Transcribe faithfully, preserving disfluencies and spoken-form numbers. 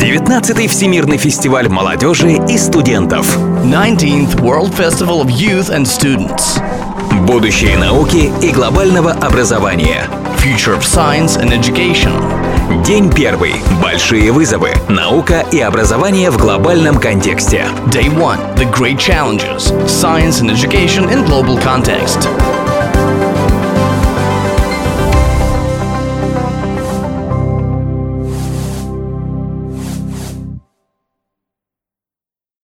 девятнадцатый Всемирный фестиваль молодежи и студентов. nineteenth World Festival of Youth and Students. Будущее науки и глобального образования. Future of Science and Education. День первый. Большие вызовы. Наука и образование в глобальном контексте. Day one. The Great Challenges. Science and Education in Global Context.